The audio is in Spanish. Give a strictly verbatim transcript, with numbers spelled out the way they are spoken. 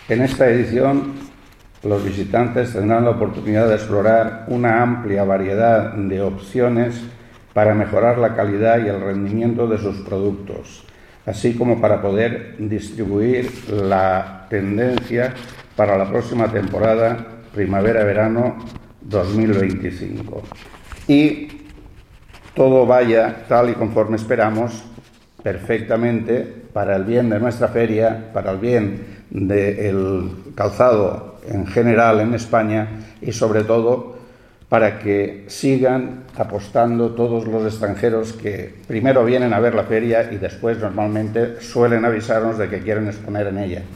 En esta edición, los visitantes tendrán la oportunidad de explorar una amplia variedad de opciones para mejorar la calidad y el rendimiento de sus productos, así como para poder distribuir la tendencia para la próxima temporada primavera-verano dos mil veinticinco. Y todo vaya tal y conforme esperamos, perfectamente para el bien de nuestra feria, para el bien del calzado en general en España y sobre todo para que sigan apostando todos los extranjeros que primero vienen a ver la feria y después normalmente suelen avisarnos de que quieren exponer en ella.